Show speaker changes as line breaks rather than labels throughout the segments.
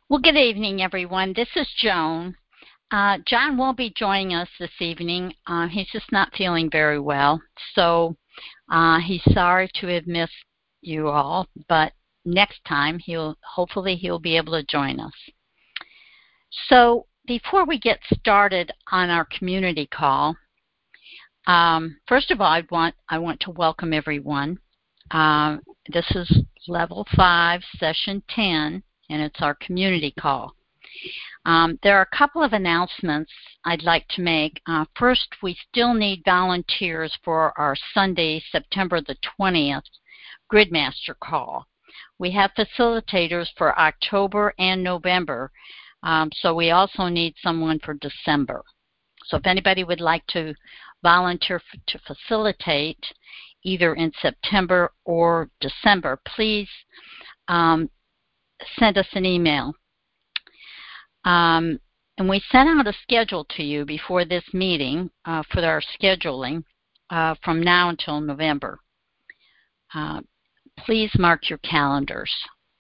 Well, good evening, everyone. This is Joan. John won't be joining us this evening. He's just not feeling very well. So he's sorry to have missed you all, but next time hopefully he'll be able to join us. So before we get started on our community call, first of all, I want to welcome everyone. This is Level 5, Session 10, and it's our community call. There are a couple of announcements I'd like to make. First, we still need volunteers for our Sunday, September the 20th Gridmaster call. We have facilitators for October and November, so we also need someone for December. So if anybody would like to volunteer to facilitate either in September or December, please send us an email. And we sent out a schedule to you before this meeting for our scheduling from now until November. Please mark your calendars.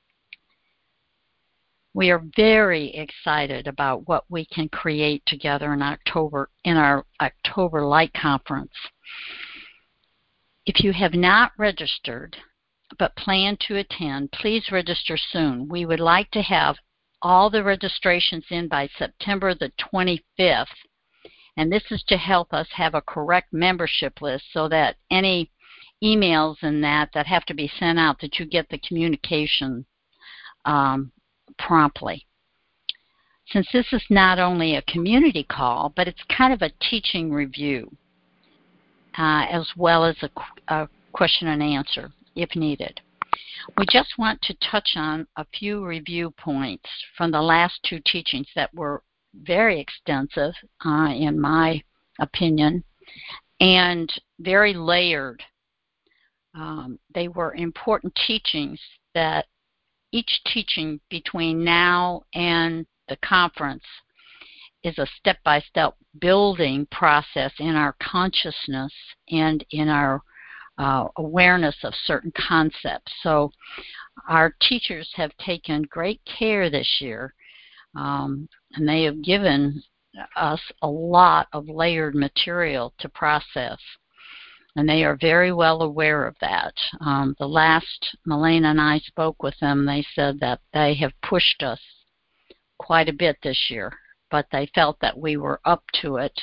We are very excited about what we can create together in our October Light Conference. If you have not registered but plan to attend, please register soon. We would like to have all the registrations in by September the 25th, and this is to help us have a correct membership list so that any emails and that have to be sent out, that you get the communication promptly. Since this is not only a community call, but it's kind of a teaching review as well as a question and answer if needed. We just want to touch on a few review points from the last two teachings that were very extensive, in my opinion, and very layered. They were important teachings that each teaching between now and the conference is a step-by-step building process in our consciousness and in our awareness of certain concepts. So our teachers have taken great care this year, and they have given us a lot of layered material to process, and they are very well aware of that. The last Milena and I spoke with them, they said that they have pushed us quite a bit this year, but they felt that we were up to it,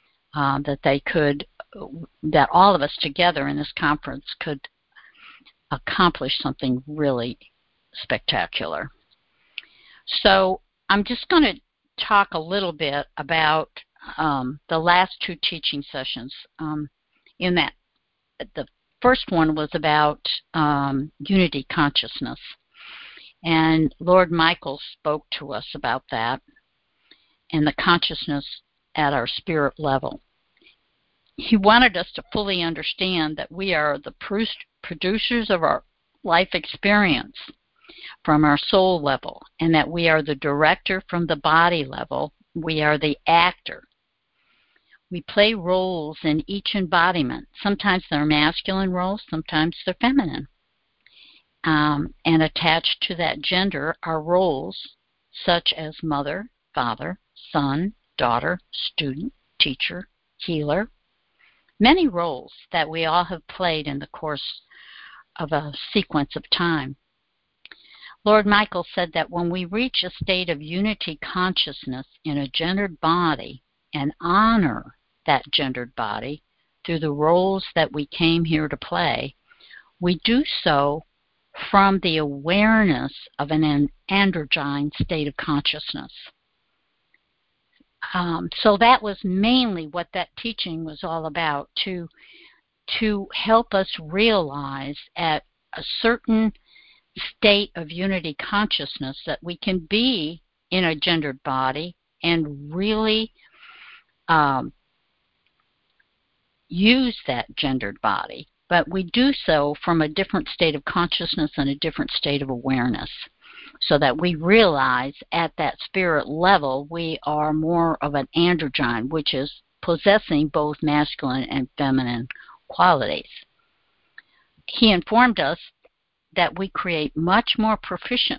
that all of us together in this conference could accomplish something really spectacular. So I'm just going to talk a little bit about the last two teaching sessions. In that, the first one was about unity consciousness, and Lord Michael spoke to us about that and the consciousness at our spirit level. He wanted us to fully understand that we are the producers of our life experience from our soul level, and that we are the director from the body level. We are the actor. We play roles in each embodiment. Sometimes they're masculine roles, sometimes they're feminine. And attached to that gender are roles such as mother, father, son, daughter, student, teacher, healer. Many roles that we all have played in the course of a sequence of time. Lord Michael said that when we reach a state of unity consciousness in a gendered body and honor that gendered body through the roles that we came here to play, we do so from the awareness of an androgyne state of consciousness. So that was mainly what that teaching was all about, to help us realize at a certain state of unity consciousness that we can be in a gendered body and really use that gendered body, but we do so from a different state of consciousness and a different state of awareness, so that we realize at that spirit level we are more of an androgyne, which is possessing both masculine and feminine qualities. He informed us that we create much more proficiently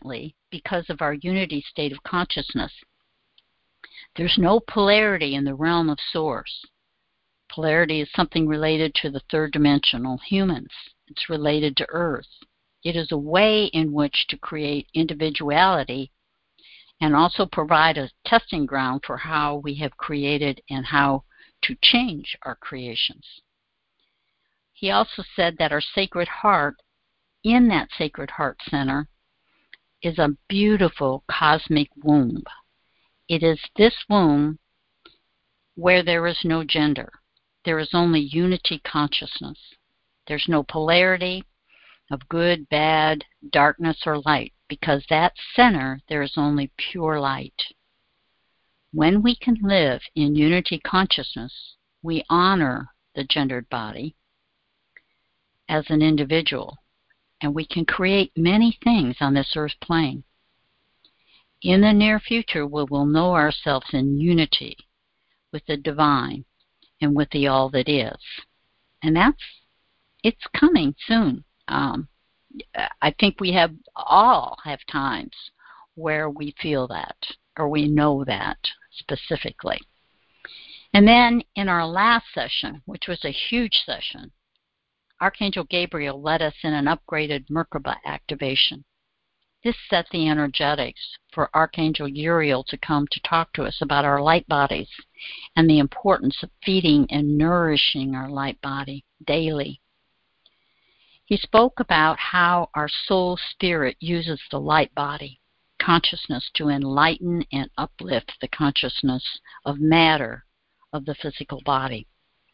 because of our unity state of consciousness. There's no polarity in the realm of Source. Polarity is something related to the third dimensional humans. It's related to Earth. It is a way in which to create individuality and also provide a testing ground for how we have created and how to change our creations. He also said that our Sacred Heart, in that Sacred Heart Center, is a beautiful cosmic womb. It is this womb where there is no gender. There is only unity consciousness. There's no polarity of good, bad, darkness, or light, because that center, there is only pure light. When we can live in unity consciousness, we honor the gendered body as an individual, and we can create many things on this earth plane. In the near future, we will know ourselves in unity with the divine and with the all that is. And it's coming soon. I think we all have times where we feel that, or we know that specifically. And then in our last session, which was a huge session, Archangel Gabriel led us in an upgraded Merkaba activation. This set the energetics for Archangel Uriel to come to talk to us about our light bodies and the importance of feeding and nourishing our light body daily. He spoke about how our soul spirit uses the light body consciousness to enlighten and uplift the consciousness of matter of the physical body.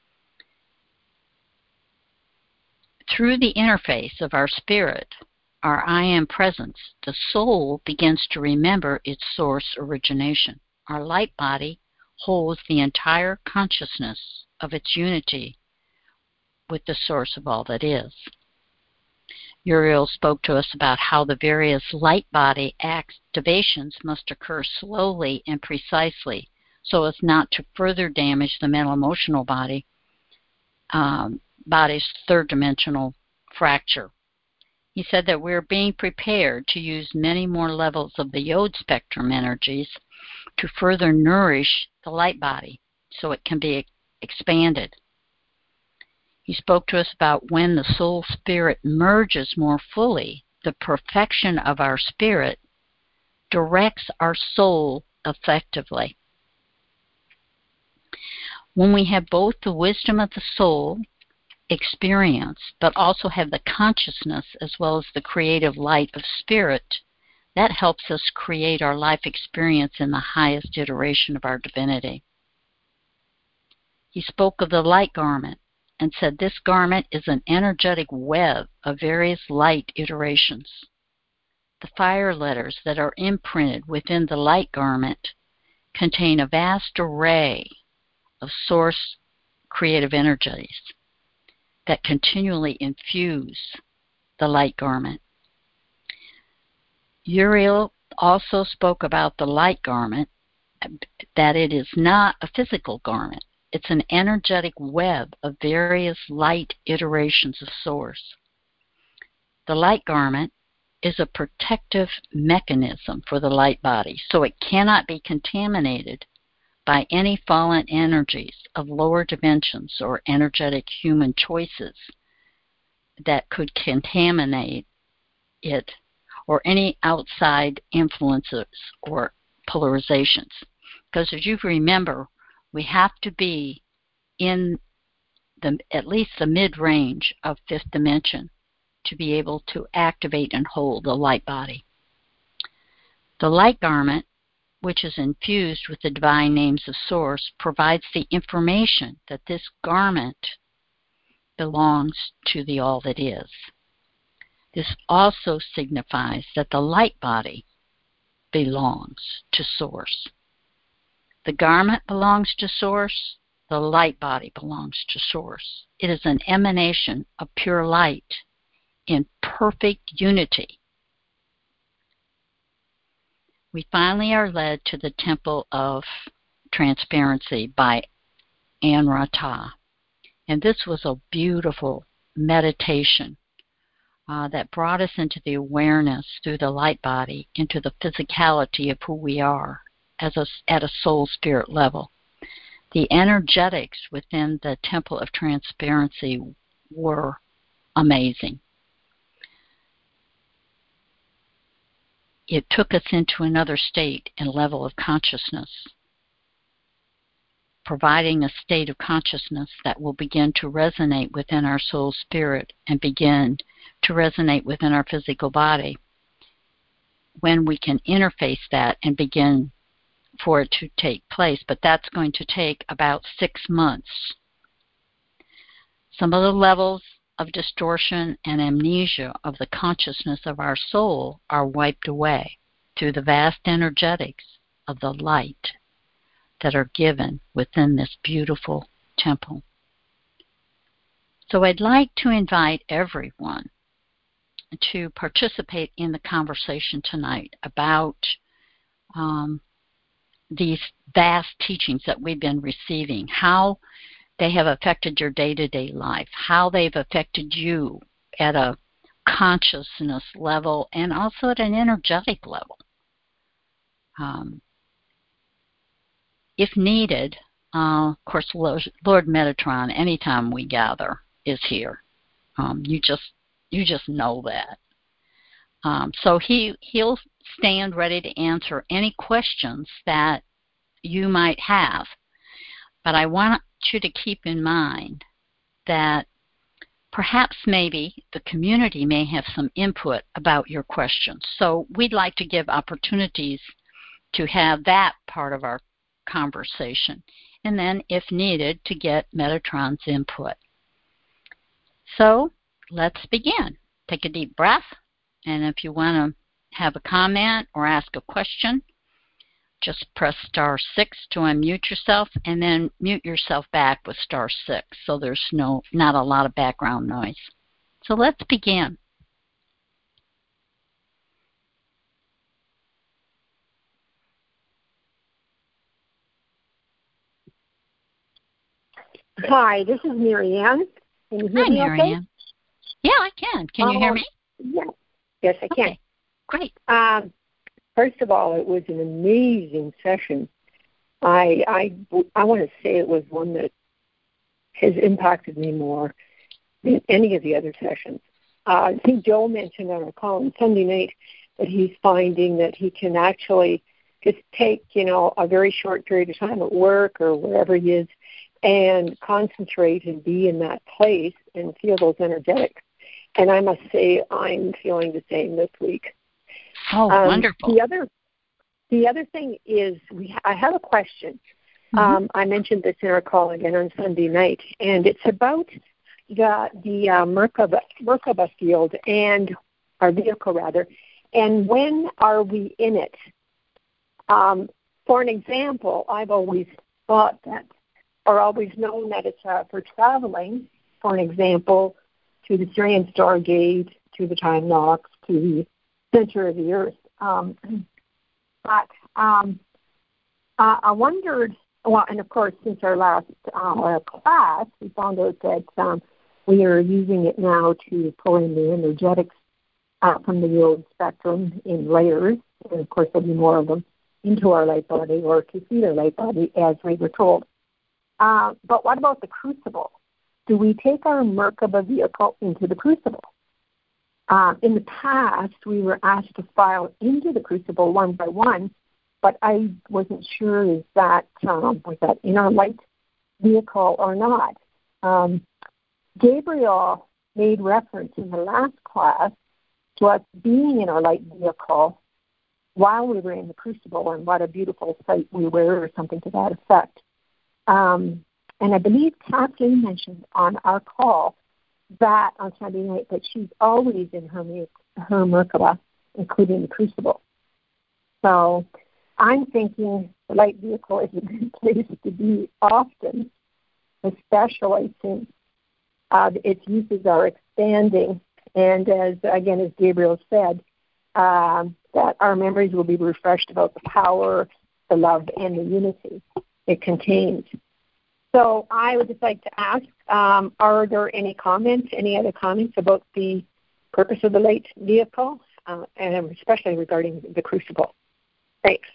Through the interface of our spirit, our I Am presence, the soul begins to remember its source origination. Our light body holds the entire consciousness of its unity with the source of all that is. Uriel spoke to us about how the various light body activations must occur slowly and precisely so as not to further damage the mental emotional body's third dimensional fracture. He said that we're being prepared to use many more levels of the Yod spectrum energies to further nourish the light body so it can be expanded. He spoke to us about when the soul spirit merges more fully, the perfection of our spirit directs our soul effectively. When we have both the wisdom of the soul experience, but also have the consciousness as well as the creative light of spirit, that helps us create our life experience in the highest iteration of our divinity. He spoke of the light garment and said this garment is an energetic web of various light iterations. The fire letters that are imprinted within the light garment contain a vast array of source creative energies that continually infuse the light garment. Uriel also spoke about the light garment, that it is not a physical garment. It's an energetic web of various light iterations of source. The light garment is a protective mechanism for the light body, so it cannot be contaminated by any fallen energies of lower dimensions or energetic human choices that could contaminate it, or any outside influences or polarizations. Because as you remember, we have to be in at least the mid-range of fifth dimension to be able to activate and hold the light body. The light garment, which is infused with the divine names of Source, provides the information that this garment belongs to the all that is. This also signifies that the light body belongs to Source. The garment belongs to Source. The light body belongs to Source. It is an emanation of pure light in perfect unity. We finally are led to the Temple of Transparency by Anrata. And this was a beautiful meditation that brought us into the awareness through the light body, into the physicality of who we are at a soul spirit level. The energetics within the Temple of Transparency were amazing. It took us into another state and level of consciousness, providing a state of consciousness that will begin to resonate within our soul spirit and begin to resonate within our physical body. When we can interface that and begin for it to take place, but that's going to take about 6 months. Some of the levels of distortion and amnesia of the consciousness of our soul are wiped away through the vast energetics of the light that are given within this beautiful temple. So I'd like to invite everyone to participate in the conversation tonight about these vast teachings that we've been receiving, how they have affected your day-to-day life, how they've affected you at a consciousness level and also at an energetic level. If needed, of course, Lord Metatron, anytime we gather, is here. You just know that. So he'll stand ready to answer any questions that you might have. But I want you to keep in mind that perhaps maybe the community may have some input about your questions. So we'd like to give opportunities to have that part of our conversation. And then, if needed, to get Metatron's input. So let's begin. Take a deep breath. And if you want to have a comment or ask a question, just press *6 to unmute yourself, and then mute yourself back with *6, so there's not a lot of background noise. So let's begin.
Hi, this is Marianne. Can you hear
Hi,
me
Marianne.
okay?
Yeah, I can. Can you hear me?
Yes, I can.
Okay, great.
First of all, it was an amazing session. I want to say it was one that has impacted me more than any of the other sessions. I think Joe mentioned on our call on Sunday night that he's finding that he can actually just take, a very short period of time at work or wherever he is and concentrate and be in that place and feel those energetics. And I must say I'm feeling the same this week.
Oh, wonderful.
The other thing is I have a question. Mm-hmm. I mentioned this in our call again on Sunday night, and it's about the Merkaba field and our vehicle, rather, and when are we in it? For an example, I've always thought that, or always known that it's for traveling, for an example, to the Sirian Stargate, to the Time Locks, to the center of the Earth. But I wondered, well, and of course, since our last class, we found out that we are using it now to pull in the energetics from the old spectrum in layers, and of course, there'll be more of them into our light body or to feed our light body, as we were told. But what about the crucible? Do we take our Merkaba vehicle into the crucible? In the past, we were asked to file into the crucible one by one, but I wasn't sure was that in our light vehicle or not. Gabriel made reference in the last class to us being in our light vehicle while we were in the crucible, and what a beautiful sight we were, or something to that effect. And I believe Kathleen mentioned on our call that on Sunday night that she's always in her Merkaba, including the crucible. So I'm thinking the light vehicle is a good place to be often, especially since its uses are expanding. And as Gabriel said, that our memories will be refreshed about the power, the love, and the unity it contains. So I would just like to ask, are there any other comments about the purpose of the light vehicle, and especially regarding the crucible. Thanks.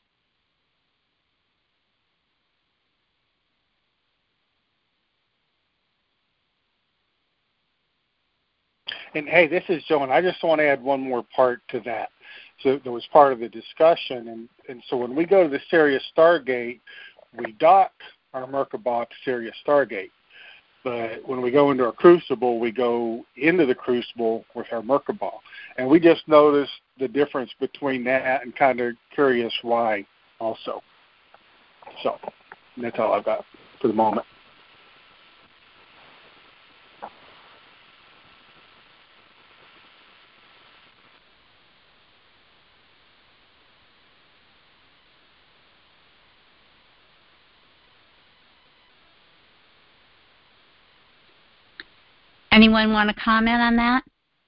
And hey, this is Joe, and I just want to add one more part to that. So that was part of the discussion, and so when we go to the Sirius Stargate, we dock our Merkaba to Sirius Stargate. But when we go into our crucible, we go into the crucible with our Merkaba. And we just noticed the difference between that and kind of curious why also. So that's all I've got for the moment.
Anyone want to comment on that?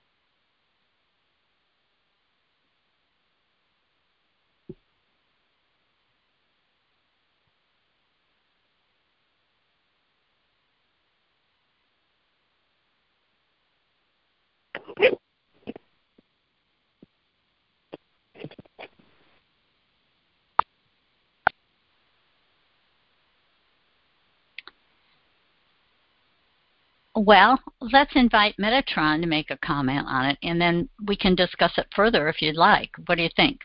Well, let's invite Metatron to make a comment on it, and then we can discuss it further if you'd like. What do you think?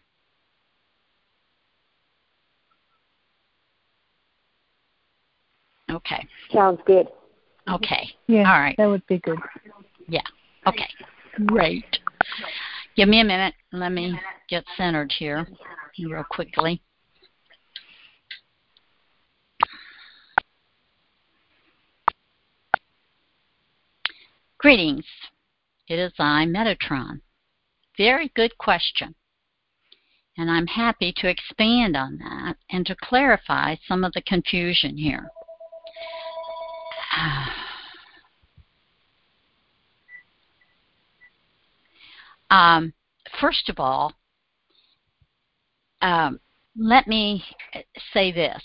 Okay.
Sounds good.
Okay.
Yeah,
all right.
That would be good.
Yeah. Okay. Great. Give me a minute. Let me get centered here real quickly. Greetings. It is I, Metatron. Very good question. And I'm happy to expand on that and to clarify some of the confusion here. First of all, let me say this.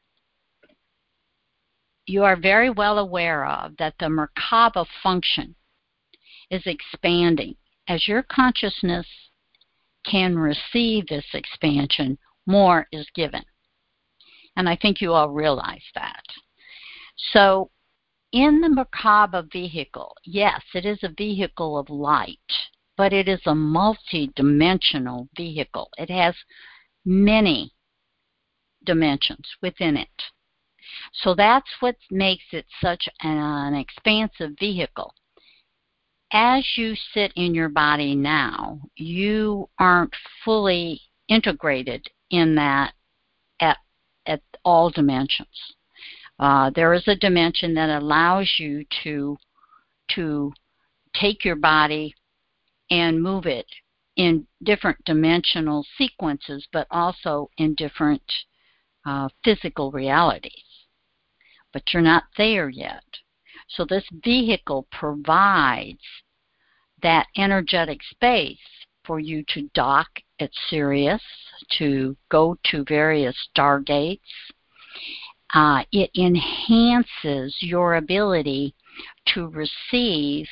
You are very well aware of that the Merkaba function is expanding. As your consciousness can receive this expansion, more is given. And I think you all realize that. So in the Merkaba vehicle, yes, it is a vehicle of light, but it is a multi-dimensional vehicle. It has many dimensions within it. So that's what makes it such an expansive vehicle. As you sit in your body now, you aren't fully integrated in that at all dimensions. There is a dimension that allows you to take your body and move it in different dimensional sequences, but also in different physical realities. But you're not there yet. So this vehicle provides that energetic space for you to dock at Sirius, to go to various stargates. It enhances your ability to receive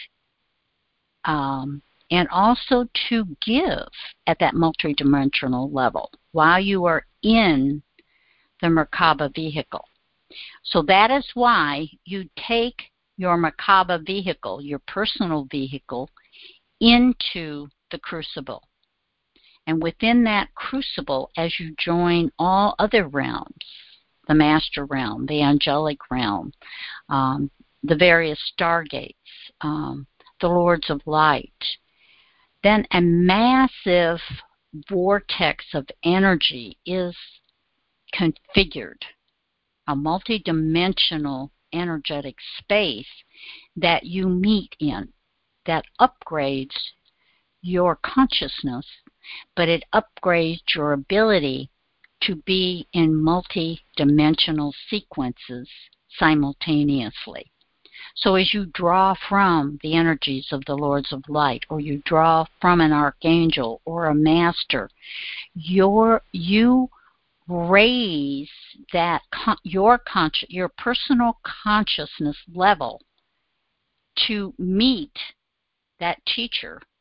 and also to give at that multidimensional level while you are in the Merkaba vehicle. So that is why you take your Merkaba vehicle, your personal vehicle, into the crucible. And within that crucible, as you join all other realms, the master realm, the angelic realm, the various stargates, the lords of light, then a massive vortex of energy is configured, a multidimensional energetic space that you meet in, that upgrades your consciousness, but it upgrades your ability to be in multi-dimensional sequences simultaneously. So as you draw from the energies of the Lords of Light, or you draw from an archangel or a master, you raise that your personal consciousness level to meet that teacher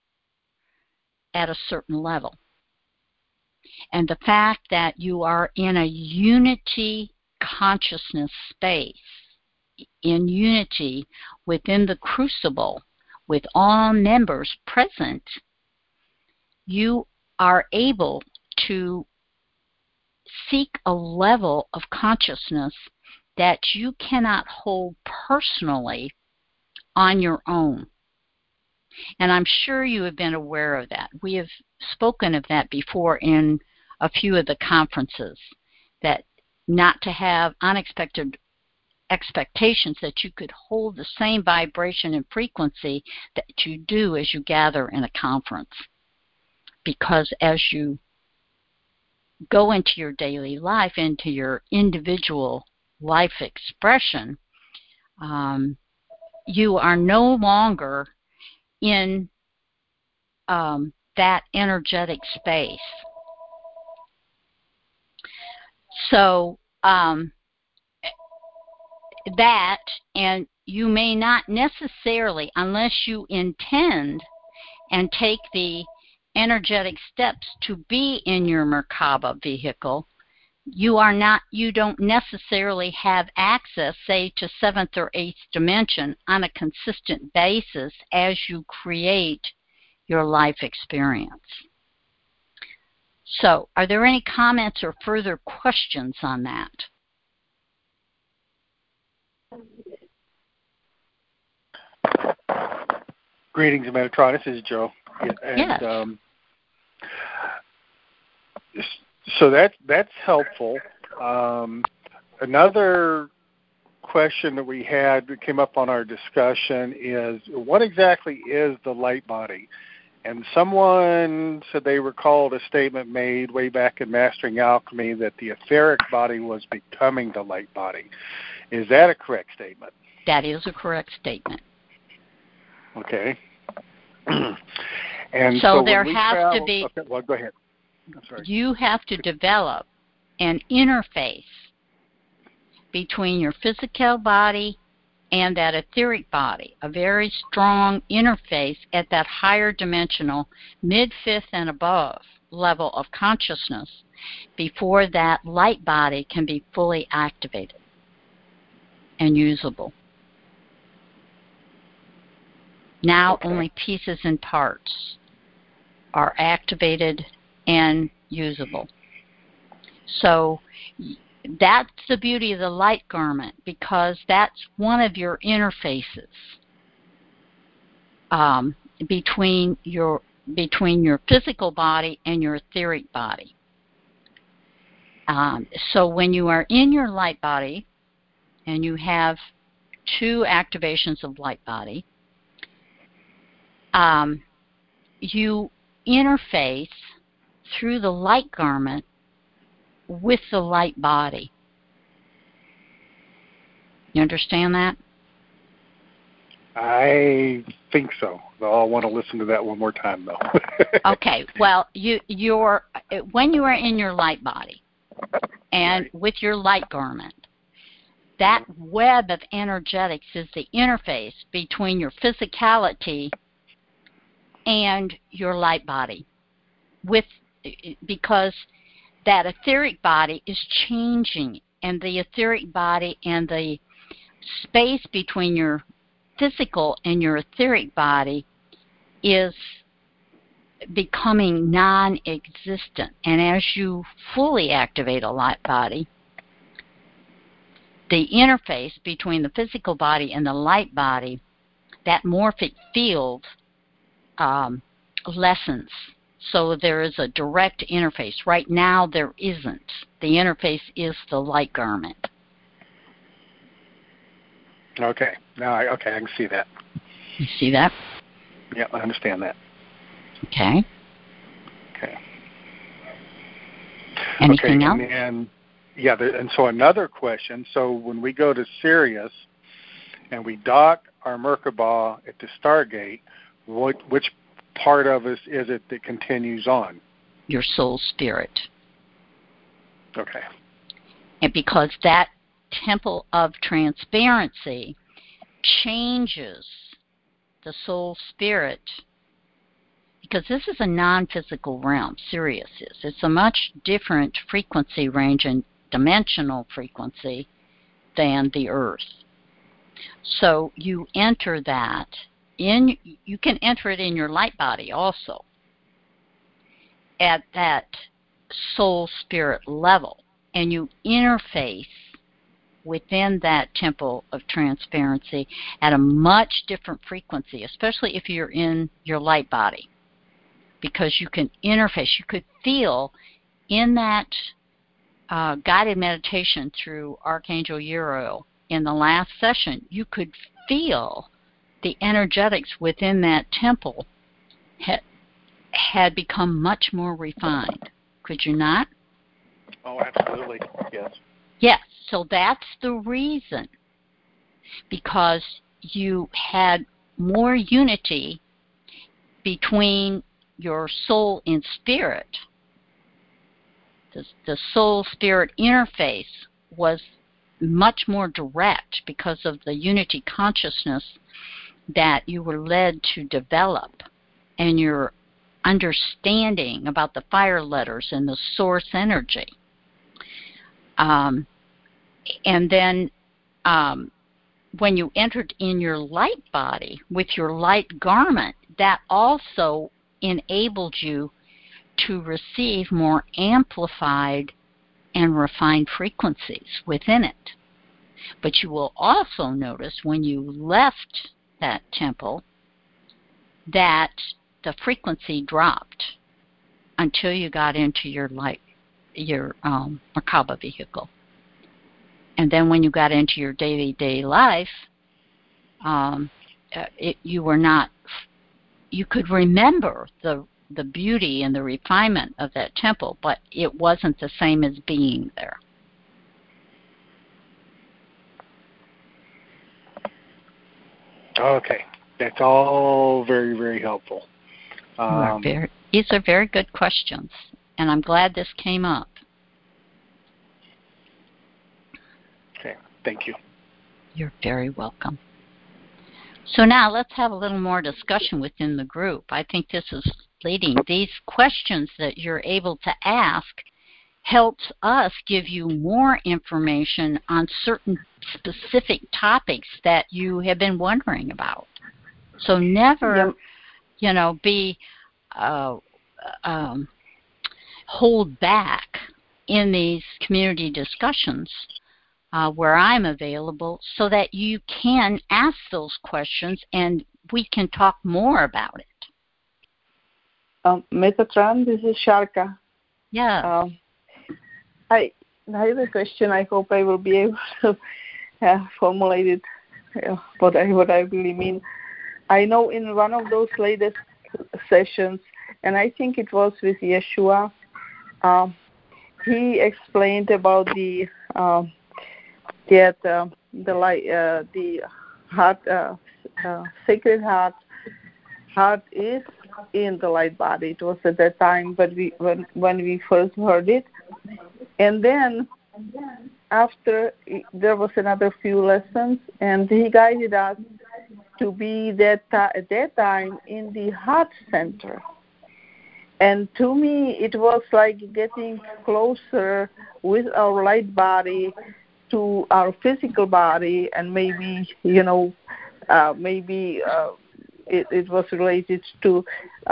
at a certain level. And the fact that you are in a unity consciousness space, in unity within the crucible, with all members present, you are able to seek a level of consciousness that you cannot hold personally on your own. And I'm sure you have been aware of that. We have spoken of that before in a few of the conferences, that not to have unexpected expectations that you could hold the same vibration and frequency that you do as you gather in a conference. Because as you go into your daily life, into your individual life expression, you are no longer in that energetic space. So that, and you may not necessarily, unless you intend and take the energetic steps to be in your Merkaba vehicle, you don't necessarily have access, say, to 7th or 8th dimension on a consistent basis as you create your life experience. So, are there any comments or further questions on that?
Greetings, Metatron. This is Joe. And,
yes.
So that's helpful. Another question that we had that came up on our discussion is, what exactly is the light body? And someone said they recalled a statement made way back in Mastering Alchemy that the etheric body was becoming the light body. Is that a correct statement?
That is a correct statement.
Okay. And
so there has to be...
Okay, well, go ahead. I'm sorry.
You have to develop an interface between your physical body and that etheric body, a very strong interface at that higher dimensional, mid-fifth and above level of consciousness before that light body can be fully activated and usable. Now only pieces and parts are activated and usable. So that's the beauty of the light garment, because that's one of your interfaces between your physical body and your etheric body. So when you are in your light body and you have 2 activations of light body, you interface through the light garment with the light body. You understand that?
I think so. I'll want to listen to that one more time, though.
Okay. Well, when you are in your light body and with your light garment, that web of energetics is the interface between your physicality and your light body, because that etheric body is changing, and the etheric body and the space between your physical and your etheric body is becoming non-existent. And as you fully activate a light body, the interface between the physical body and the light body, that morphic field lessens. So there is a direct interface. Right now there isn't. The interface is the light garment.
Okay. Now I can see that.
You see that?
Yeah, I understand that.
Okay.
Okay.
Anything else?
And so another question. So when we go to Sirius and we dock our Merkaba at the Stargate, which part of us is it that continues on?
Your soul spirit.
Okay.
And because that temple of transparency changes the soul spirit, because this is a non-physical realm, Sirius is. It's a much different frequency range and dimensional frequency than the Earth. So you enter that you can enter it in your light body also at that soul spirit level, and you interface within that temple of transparency at a much different frequency, especially if you're in your light body, because you can interface. You could feel in that guided meditation through Archangel Uriel in the last session, you could feel the energetics within that temple had become much more refined. Could you not?
Oh, absolutely. Yes.
Yes. So that's the reason, because you had more unity between your soul and spirit. The soul-spirit interface was much more direct because of the unity consciousness that you were led to develop, and your understanding about the fire letters and the source energy. And then when you entered in your light body with your light garment, that also enabled you to receive more amplified and refined frequencies within it. But you will also notice when you left that temple that the frequency dropped until you got into your Merkaba vehicle. And then when you got into your day-to-day life, you could remember the beauty and the refinement of that temple, but it wasn't the same as being there.
Okay. That's all very, very helpful.
These are very good questions, and I'm glad this came up.
Okay. Thank you.
You're very welcome. So now let's have a little more discussion within the group. I think this is leading. These questions that you're able to ask helps us give you more information on certain specific topics that you have been wondering about. So never, be hold back in these community discussions where I'm available, so that you can ask those questions and we can talk more about it.
Metatron, this is Sharka.
Yeah.
I have a question. I hope I will be able to formulate it, what I really mean. I know in one of those latest sessions, and I think it was with Yeshua, he explained about the heart, sacred heart is in the light body. It was at that time, but when we first heard it, and then after there was another few lessons, and he guided us to be at that time in the heart center. And to me, it was like getting closer with our light body to our physical body, and maybe it was related to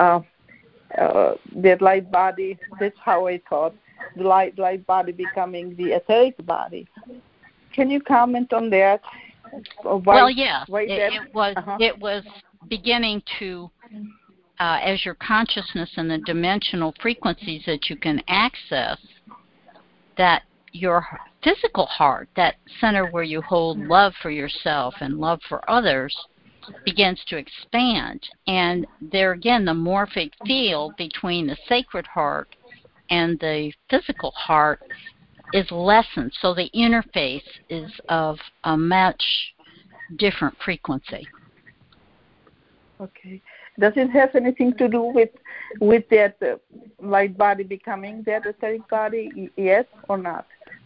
that light body. That's how I thought, the light body becoming the etheric body. Can you comment on that?
Well, yes, it was beginning to, as your consciousness and the dimensional frequencies that you can access, that your physical heart, that center where you hold love for yourself and love for others, begins to expand. And there again, the morphic field between the sacred heart and the physical heart is lessened. So the interface is of a much different frequency.
Okay. Does it have anything to do with that light body becoming that etheric body? Yes or not?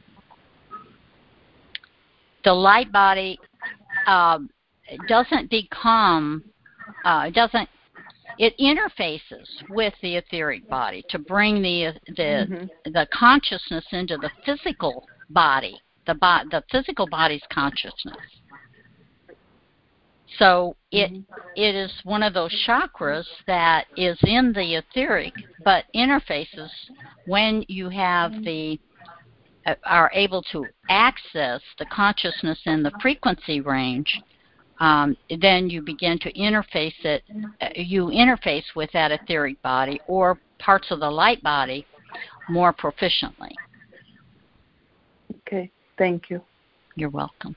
The light body doesn't become, doesn't it interfaces with the etheric body to bring the consciousness into the physical body, the physical body's consciousness. So it is one of those chakras that is in the etheric, but interfaces when you have are able to access the consciousness in the frequency range. Then you begin to interface it. You interface with that etheric body or parts of the light body more proficiently.
Okay, thank you.
You're welcome.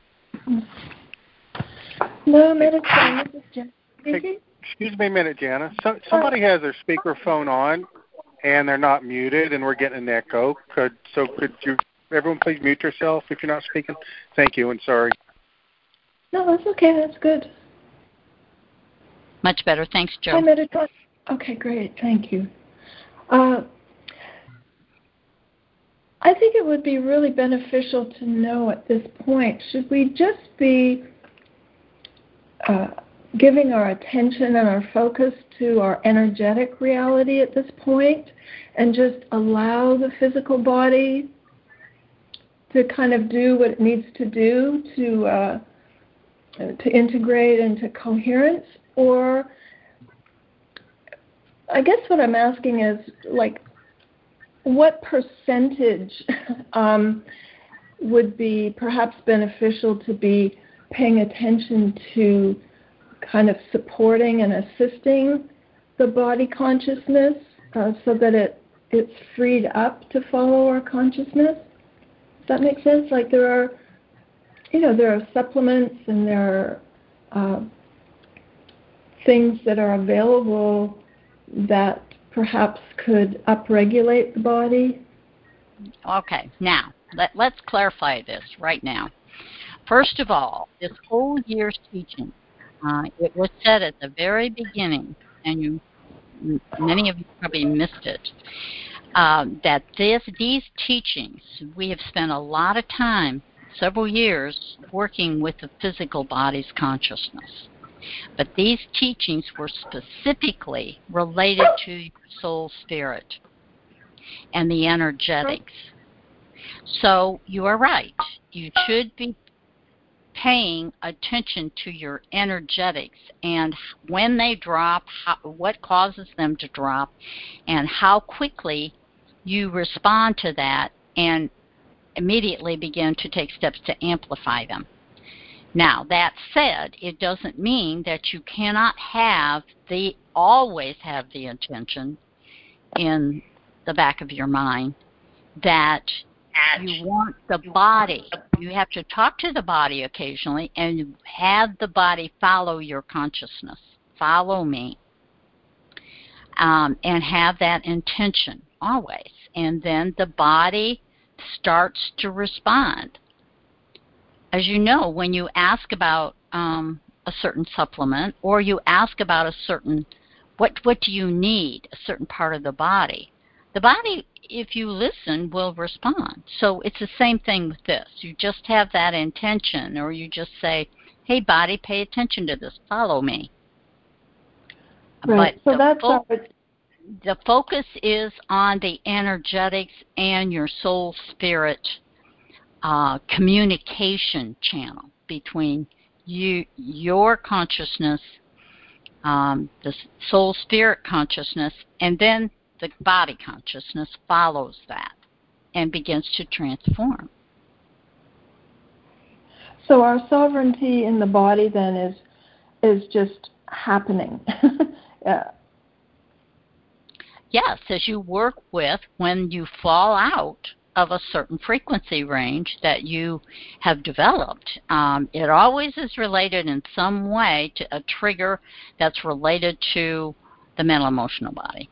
Hello, Medicine. This is Jen.
Hey, excuse me a minute, Jana. Somebody has their speakerphone on, and they're not muted, and we're getting an echo. Could you, everyone, please mute yourself if you're not speaking? Thank you, and sorry.
No, that's okay. That's good.
Much better. Thanks, Joe.
Hi, Medicine. Okay, great. Thank you. I think it would be really beneficial to know at this point, should we just be giving our attention and our focus to our energetic reality at this point and just allow the physical body to kind of do what it needs to do to integrate into coherence? Or I guess what I'm asking is, like, what percentage would be perhaps beneficial to be paying attention to kind of supporting and assisting the body consciousness so that it's freed up to follow our consciousness? Does that make sense? Like there are supplements and there are things that are available that perhaps could upregulate the body.
Okay, now let's clarify this right now. First of all, this whole year's teaching, it was said at the very beginning, and many of you probably missed it, that these teachings, we have spent a lot of time, several years, working with the physical body's consciousness. But these teachings were specifically related to your soul spirit and the energetics. So you are right. You should be paying attention to your energetics and when they drop, what causes them to drop, and how quickly you respond to that and immediately begin to take steps to amplify them. Now, that said, it doesn't mean that you cannot always have the intention in the back of your mind that you want the body. You have to talk to the body occasionally and have the body follow your consciousness. Follow me. And have that intention always. And then the body starts to respond. As you know, when you ask about a certain supplement or you ask about a certain, what do you need, a certain part of the body, if you listen, will respond. So it's the same thing with this. You just have that intention, or you just say, hey, body, pay attention to this. Follow me.
Right.
But the focus is on the energetics and your soul spirit communication channel between your consciousness, the soul spirit consciousness, and then the body consciousness follows that and begins to transform.
So our sovereignty in the body then is just happening. Yeah.
Yes, as you work with when you fall out of a certain frequency range that you have developed. It always is related in some way to a trigger that's related to the mental emotional body.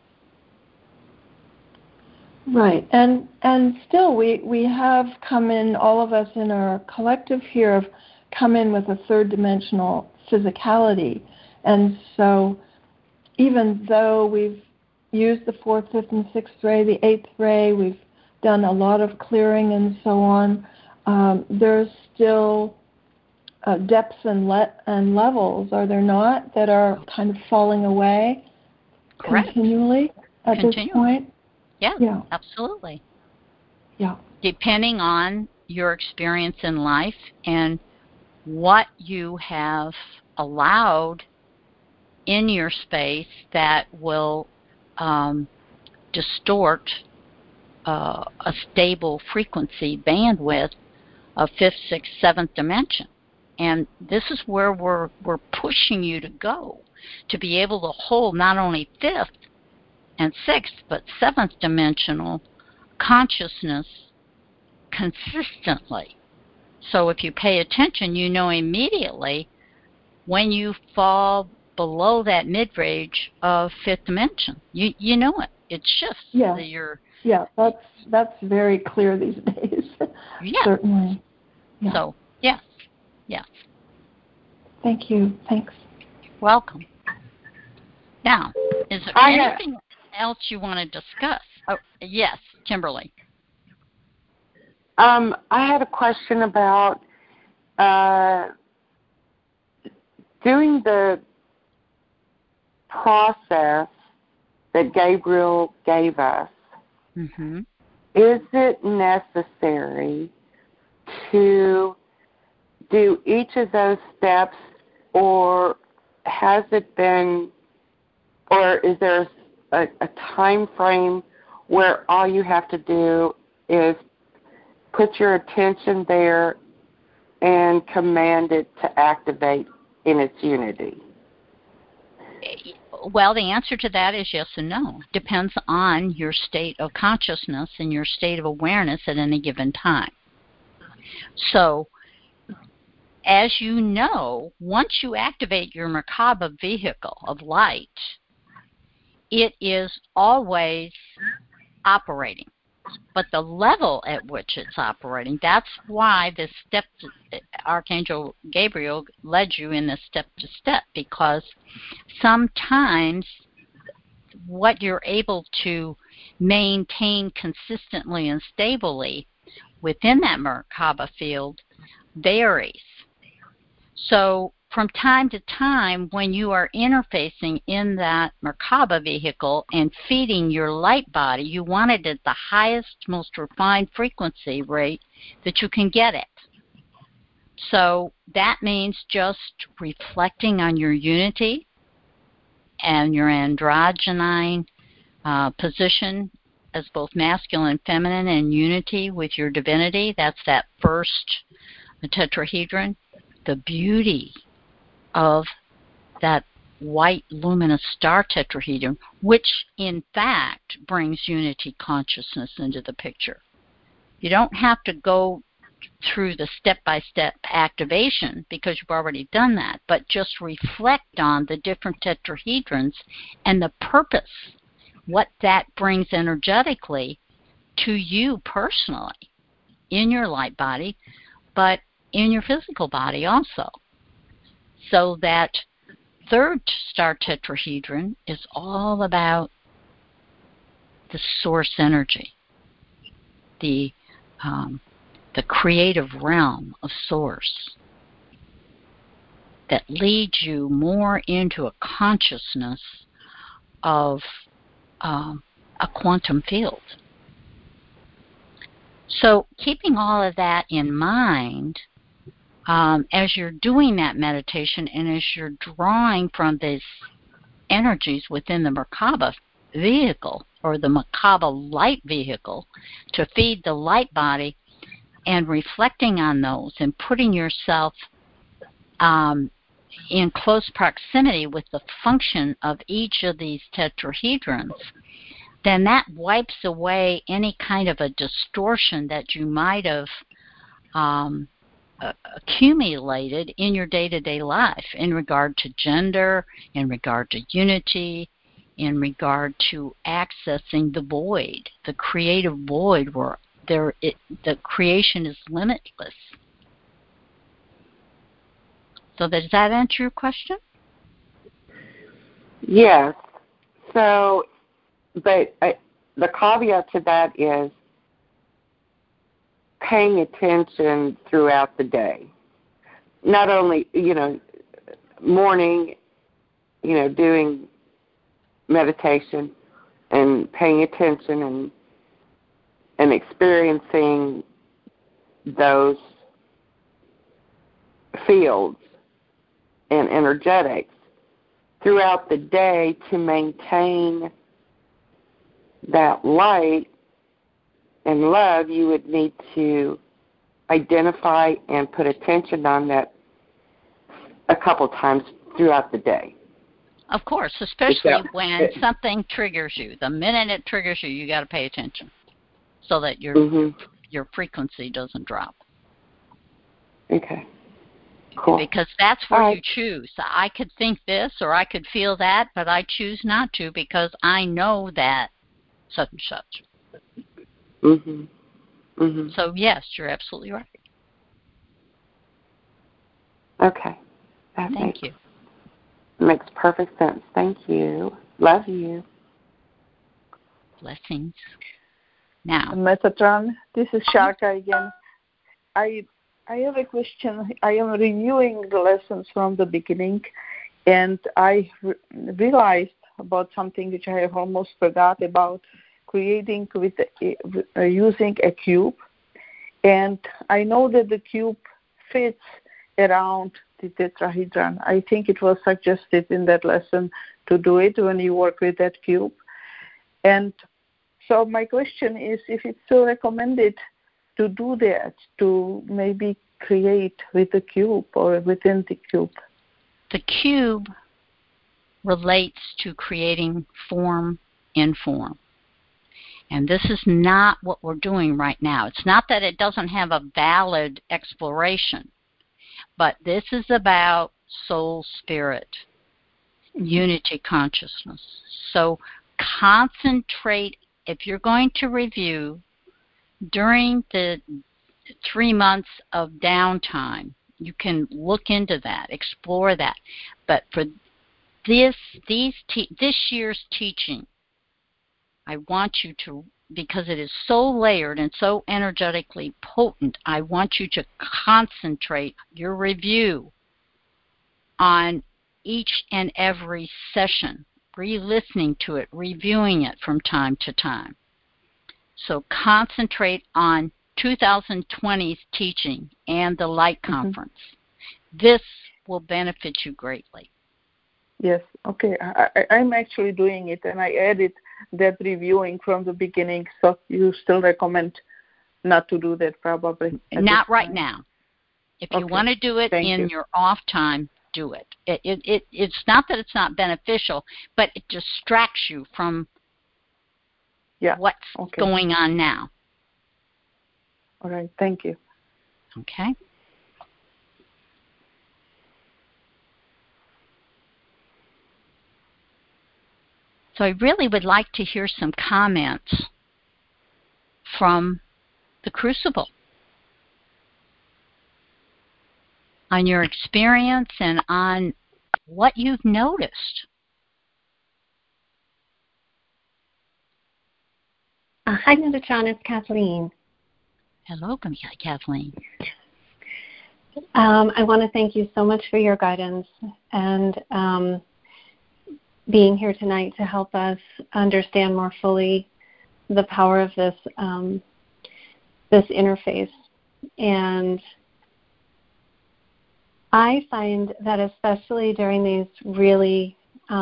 Right, and still we have come in, all of us in our collective here have come in with a third dimensional physicality. And so even though we've used the fourth, fifth, and sixth ray, the eighth ray, we've done a lot of clearing and so on, there's still depths and levels, are there not, that are kind of falling away
Correct.
continually at this point?
Yeah, absolutely.
Yeah.
Depending on your experience in life and what you have allowed in your space that will distort a stable frequency bandwidth of fifth, sixth, seventh dimension. And this is where we're pushing you to go, to be able to hold not only fifth and sixth, but seventh dimensional consciousness consistently. So if you pay attention, you know immediately when you fall below that mid-range of fifth dimension. You know it. It shifts.
Yeah. That's very clear these days.
Yeah.
Certainly. Yeah.
So, yes.
Thank you. Thanks.
You're welcome. Now, is there anything else you want to discuss? Oh, yes, Kimberly.
I had a question about doing the process that Gabriel gave us.
Mm-hmm.
Is it necessary to do each of those steps, or has it been, or is there a time frame where all you have to do is put your attention there and command it to activate in its unity?
Well, the answer to that is yes and no. Depends on your state of consciousness and your state of awareness at any given time. So, as you know, once you activate your Merkaba vehicle of light, it is always operating. But the level at which it's operating, that's why this step, Archangel Gabriel led you in this step-to-step, because sometimes what you're able to maintain consistently and stably within that Merkaba field varies. So from time to time, when you are interfacing in that Merkaba vehicle and feeding your light body, you want it at the highest, most refined frequency rate that you can get it. So that means just reflecting on your unity and your androgyne position as both masculine and feminine, and unity with your divinity. That's that first tetrahedron. The beauty of that white luminous star tetrahedron, which in fact brings unity consciousness into the picture. You don't have to go through the step-by-step activation because you've already done that, but just reflect on the different tetrahedrons and the purpose, what that brings energetically to you personally in your light body, but in your physical body also. So that third star tetrahedron is all about the source energy, the creative realm of source that leads you more into a consciousness of a quantum field. So keeping all of that in mind, as you're doing that meditation and as you're drawing from these energies within the Merkaba vehicle or the Merkaba light vehicle to feed the light body and reflecting on those and putting yourself in close proximity with the function of each of these tetrahedrons, then that wipes away any kind of a distortion that you might have accumulated in your day-to-day life in regard to gender, in regard to unity, in regard to accessing the void, the creative void where the creation is limitless. So does that answer your question?
Yes. So, but the caveat to that is paying attention throughout the day. Not only, morning, doing meditation and paying attention and experiencing those fields and energetics throughout the day to maintain that light and love, you would need to identify and put attention on that a couple times throughout the day.
Of course, especially when something triggers you. The minute it triggers you, you got to pay attention so that your frequency doesn't drop.
Okay. Cool.
Because that's where you choose. I could think this or I could feel that, but I choose not to because I know that such and such. So, yes, you're absolutely right.
Okay.
Thank you.
Makes perfect sense. Thank you. Love you.
Blessings. Now,
Metatron, this is Sharka again. I have a question. I am reviewing the lessons from the beginning, and I realized about something which I have almost forgot about, creating with using a cube. And I know that the cube fits around the tetrahedron. I think it was suggested in that lesson to do it when you work with that cube. And so my question is if it's still recommended to do that, to maybe create with the cube or within the cube.
The cube relates to creating form in form. And this is not what we're doing right now. It's not that it doesn't have a valid exploration, but this is about soul spirit, unity consciousness. So concentrate, if you're going to review during the 3 months of downtime, you can look into that, explore that. But for this year's teaching, I want you to, because it is so layered and so energetically potent, I want you to concentrate your review on each and every session, re-listening to it, reviewing it from time to time. So concentrate on 2020's teaching and the Light Conference. This will benefit you greatly.
Yes, okay. I'm actually doing it, and I added that reviewing from the beginning, so you still recommend not to do that probably?
Not right now. If you want to do it in your off time, do it. It's not that it's not beneficial, but it distracts you from what's going on now.
All right, thank you.
Okay. So I really would like to hear some comments from the Crucible on your experience and on what you've noticed.
Hi, Metatron, it's Kathleen.
Hello, Kathleen.
I want to thank you so much for your guidance and being here tonight to help us understand more fully the power of this this interface. And I find that especially during these really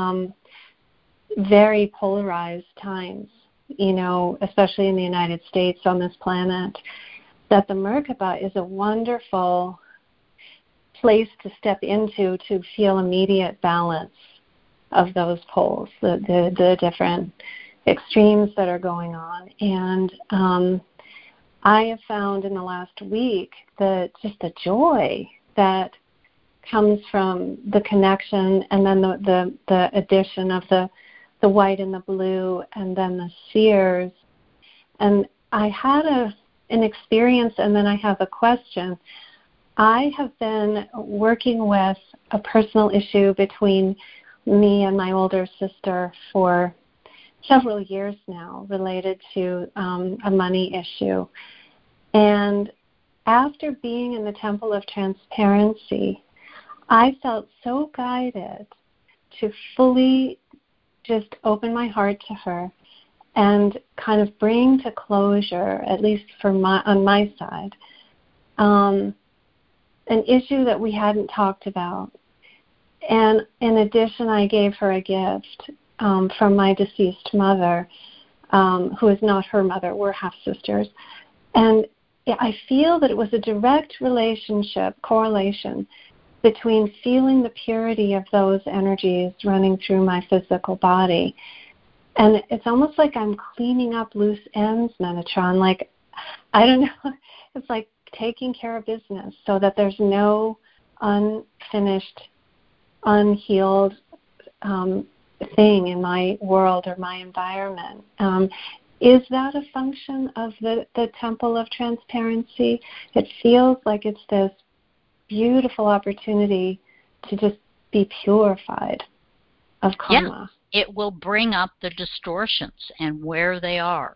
very polarized times, you know, especially in the United States on this planet, that the Merkaba is a wonderful place to step into to feel immediate balance of those poles, the different extremes that are going on. And I have found in the last week that just the joy that comes from the connection and then the addition of the white and the blue and then the spheres. And I had an experience, and then I have a question. I have been working with a personal issue between me and my older sister for several years now related to a money issue. And after being in the Temple of Transparency, I felt so guided to fully just open my heart to her and kind of bring to closure, at least on my side, an issue that we hadn't talked about. And in addition, I gave her a gift from my deceased mother, who is not her mother. We're half-sisters. And I feel that it was a direct correlation between feeling the purity of those energies running through my physical body. And it's almost like I'm cleaning up loose ends, Metatron. Like, I don't know, it's like taking care of business so that there's no unfinished, unhealed thing in my world or my environment. Is that a function of the Temple of Transparency? It feels like it's this beautiful opportunity to just be purified of karma.
Yeah, it will bring up the distortions and where they are.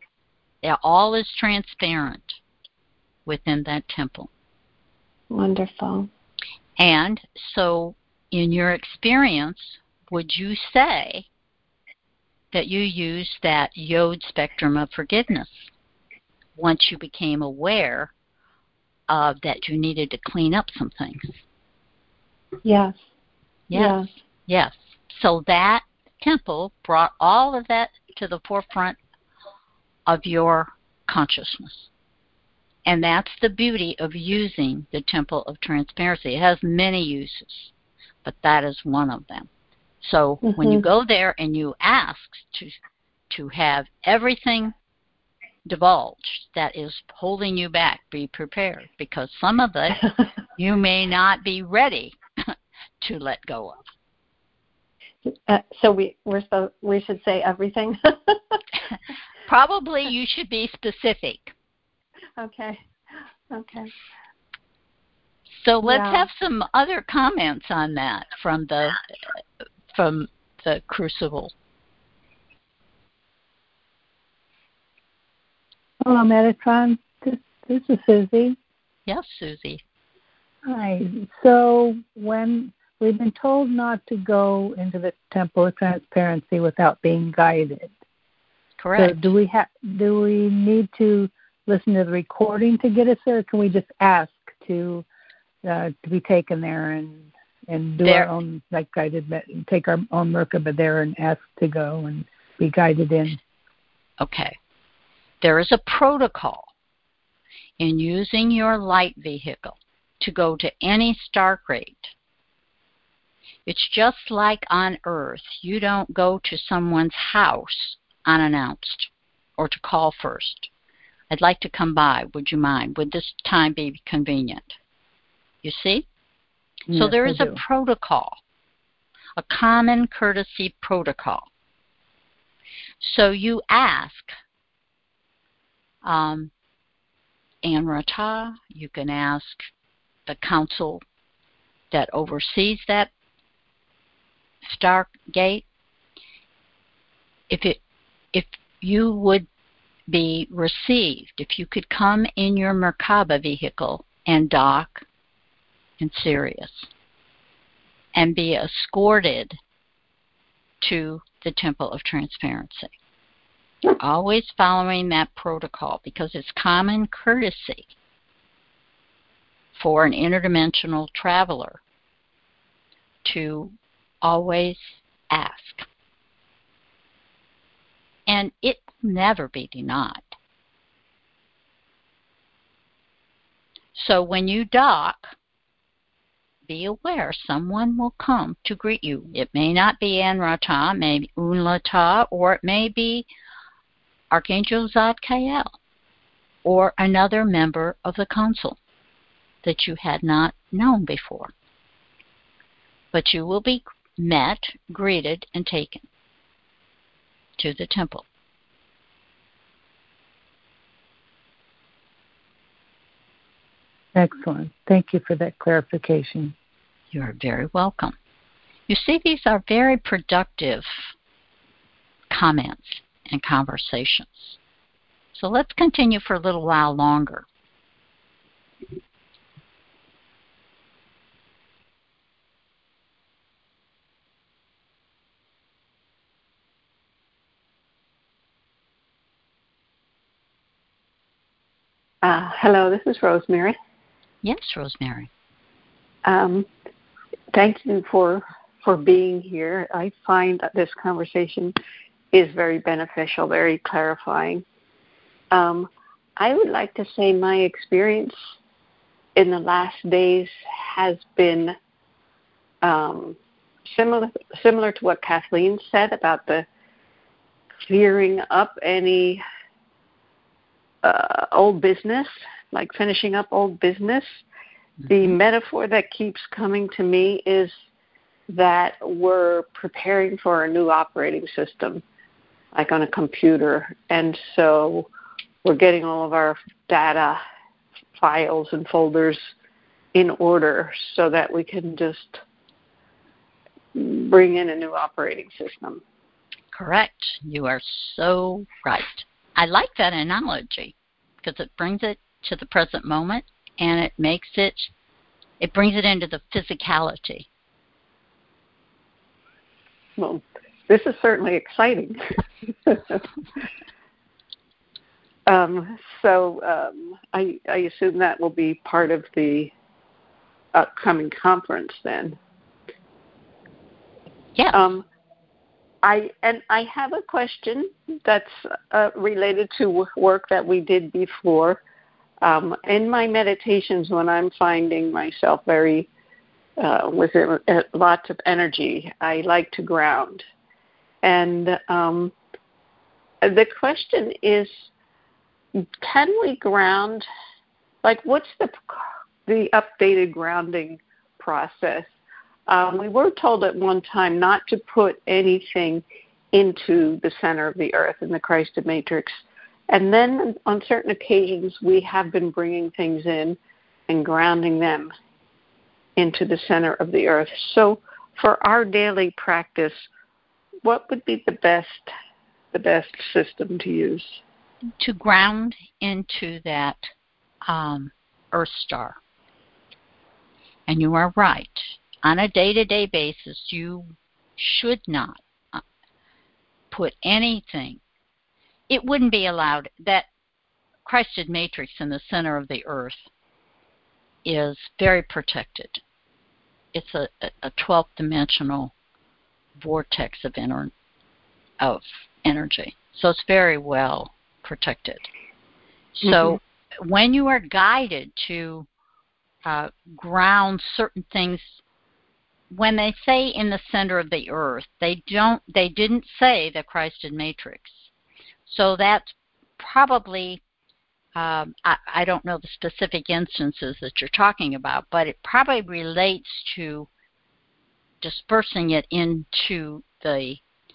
All is transparent within that temple.
Wonderful.
And so, in your experience, would you say that you used that Yod spectrum of forgiveness once you became aware of that you needed to clean up some things?
Yes.
Yes. Yes. So that temple brought all of that to the forefront of your consciousness. And that's the beauty of using the Temple of Transparency. It has many uses, but that is one of them. So when you go there and you ask to have everything divulged that is holding you back, be prepared, because some of it you may not be ready to let go of.
So we should say everything.
Probably you should be specific.
Okay.
So let's have some other comments on that from the crucible.
Hello, Metatron. This is Susie.
Yes, Susie.
Hi. So when we've been told not to go into the Temple of Transparency without being guided.
Correct.
So do we need to listen to the recording to get us there, or can we just ask to be taken there and do our own guided, take our own Merkaba there and ask to go and be guided in?
Okay. There is a protocol in using your light vehicle to go to any Stargate. It's just like on Earth. You don't go to someone's house unannounced or to call first. I'd like to come by. Would you mind? Would this time be convenient? You see?
Yes,
so there is
a
protocol, a common courtesy protocol. So you ask Anrata, you can ask the council that oversees that Stargate, if you would be received, if you could come in your Merkaba vehicle and dock in Sirius and be escorted to the Temple of Transparency. Always following that protocol, because it's common courtesy for an interdimensional traveler to always ask. And it will never be denied. So when you dock, be aware someone will come to greet you. It may not be Anrata, it may be Unlata, or it may be Archangel Zadkiel, or another member of the council that you had not known before. But you will be met, greeted, and taken to the temple.
Excellent. Thank you for that clarification.
You're very welcome. You see, these are very productive comments and conversations. So let's continue for a little while longer.
Hello, this is Rosemary.
Yes, Rosemary.
Thank you for being here. I find that this conversation is very beneficial, very clarifying. I would like to say my experience in the last days has been similar to what Kathleen said about the clearing up any old business, like finishing up old business. The metaphor that keeps coming to me is that we're preparing for a new operating system, like on a computer. And so we're getting all of our data, files, and folders in order so that we can just bring in a new operating system.
Correct. You are so right. I like that analogy because it brings it to the present moment and it brings it into the physicality.
Well, this is certainly exciting. I assume that will be part of the upcoming conference then.
Yeah.
I have a question that's related to work that we did before. In my meditations, when I'm finding myself very with lots of energy, I like to ground. And the question is, can we ground? Like, what's the updated grounding process? We were told at one time not to put anything into the center of the earth in the Christed matrix. And then on certain occasions, we have been bringing things in and grounding them into the center of the earth. So for our daily practice, what would be the best system to use?
To ground into that Earth star. And you are right. On a day-to-day basis, you should not put anything. It wouldn't be allowed. That Christed matrix in the center of the earth is very protected. It's a 12th dimensional vortex of energy. So it's very well protected. So when you are guided to ground certain things, when they say in the center of the earth, they didn't say the Christed matrix. So that's probably, I don't know the specific instances that you're talking about, but it probably relates to dispersing it into the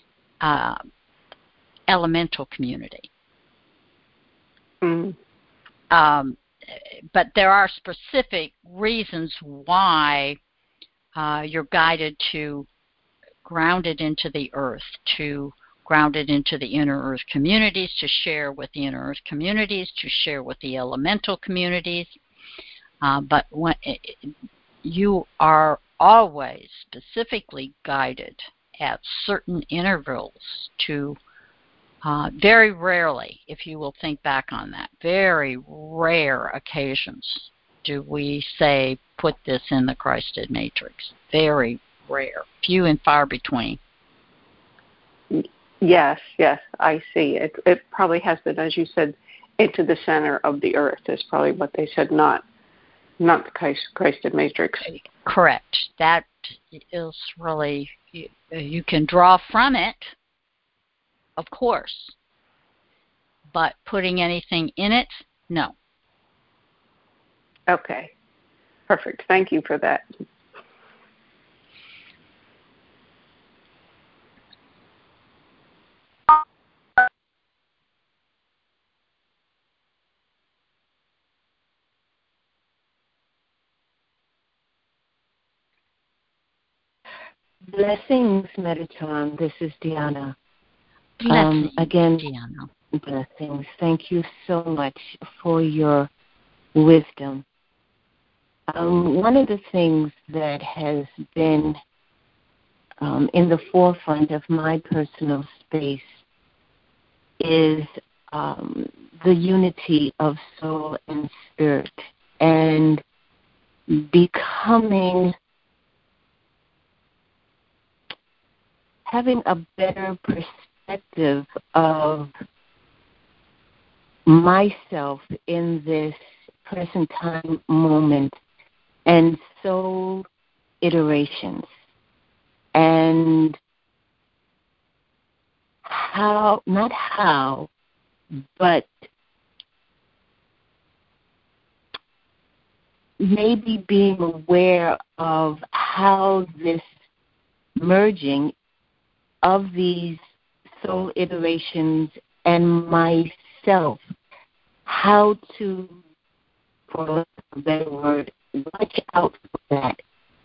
elemental community. But there are specific reasons why you're guided to ground it into the earth, to ground it into the inner earth communities, to share with the inner earth communities, to share with the elemental communities. But when you are always specifically guided at certain intervals to very rarely, if you will think back on that, very rare occasions do we say, put this in the Christed matrix. Very rare. Few and far between.
Yes, I see. It probably has been, as you said, into the center of the earth is probably what they said, not the Christed matrix.
Correct. That is really, you can draw from it, of course, but putting anything in it, no.
Okay. Perfect. Thank you for that.
Blessings, Metatron. This is Deanna.
Blessings,
again,
Deanna.
Blessings. Thank you so much for your wisdom. One of the things that has been in the forefront of my personal space is the unity of soul and spirit and having a better perspective of myself in this present time moment and soul iterations, and but maybe being aware of how this merging of these soul iterations and myself, how to, for lack of a better word, watch out for that.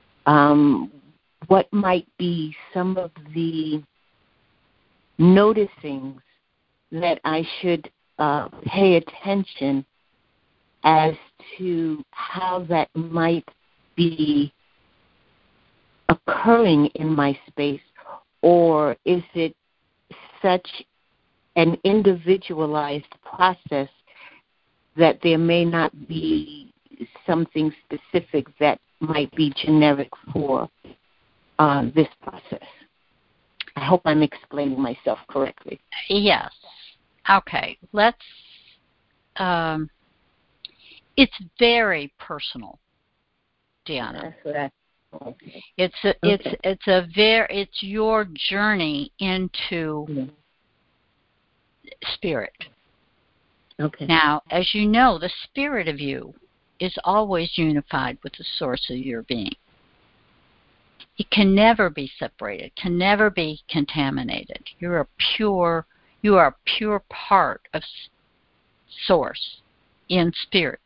What might be some of the noticings that I should pay attention as to how that might be occurring in my space, or is it such an individualized process that there may not be something specific that might be generic for this process? I hope I'm explaining myself correctly.
Yes. Okay. Let's. It's very personal, Deanna.
That's what
It's your journey into spirit.
Okay.
Now, as you know, the spirit of you is always unified with the source of your being. It can never be separated, can never be contaminated. You are a pure part of source in spirit.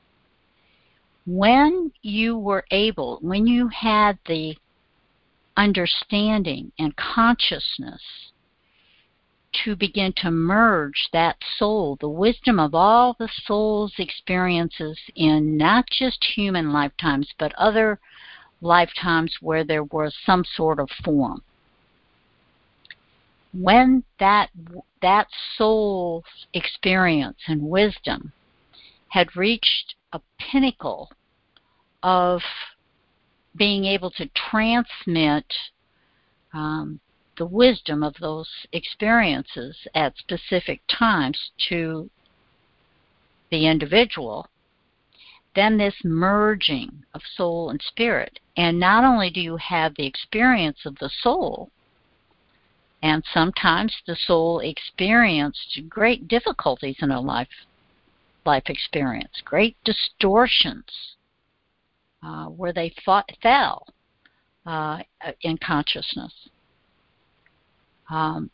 When you had the understanding and consciousness to begin to merge that soul, the wisdom of all the soul's experiences in not just human lifetimes, but other lifetimes where there was some sort of form. When that soul's experience and wisdom had reached a pinnacle of being able to transmit the wisdom of those experiences at specific times to the individual, then this merging of soul and spirit. And not only do you have the experience of the soul, and sometimes the soul experienced great difficulties in a life experience, great distortions where they fell in consciousness. The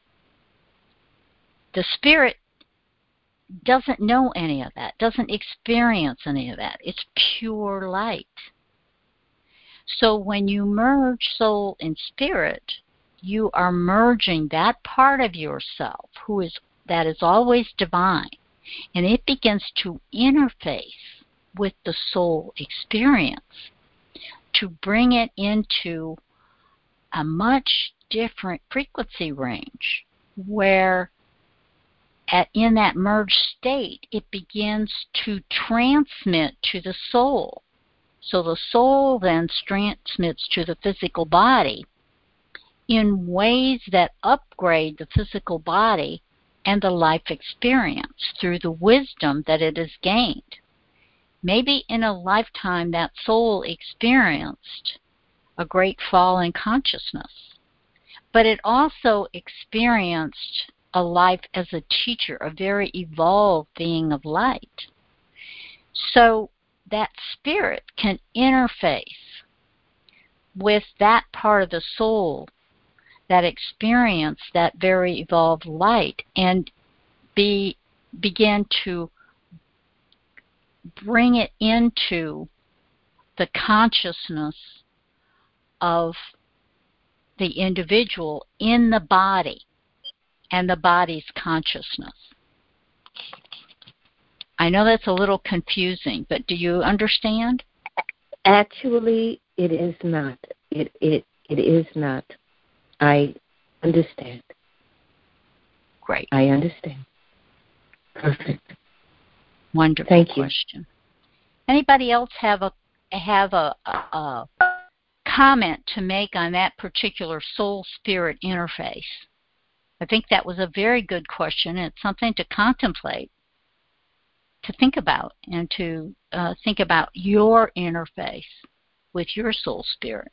spirit doesn't know any of that, doesn't experience any of that. It's pure light. So when you merge soul and spirit, you are merging that part of yourself that is always divine, and it begins to interface with the soul experience to bring it into a much different frequency range, where in that merged state it begins to transmit to the soul. So the soul then transmits to the physical body in ways that upgrade the physical body and the life experience through the wisdom that it has gained. Maybe in a lifetime that soul experienced a great fall in consciousness, but it also experienced a life as a teacher, a very evolved being of light. So that spirit can interface with that part of the soul that experienced that very evolved light and begin to bring it into the consciousness of the individual in the body and the body's consciousness. I know that's a little confusing, but do you understand?
Actually, it is not. It is not. I understand.
Great.
I understand. Perfect.
Wonderful question. Anybody else have a comment to make on that particular soul-spirit interface? I think that was a very good question. It's something to contemplate, to think about, and to think about your interface with your soul spirit.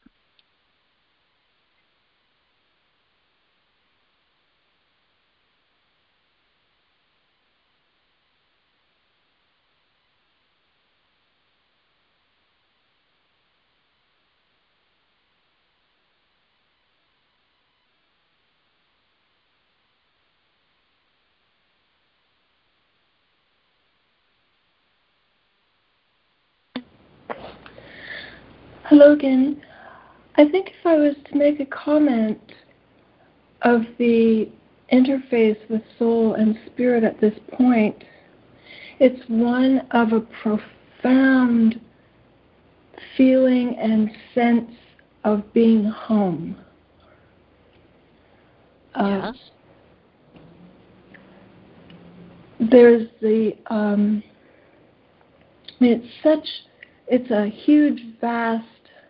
Hello again. I think if I was to make a comment of the interface with soul and spirit at this point, it's one of a profound feeling and sense of being home.
Yes.
There's the, it's a huge, vast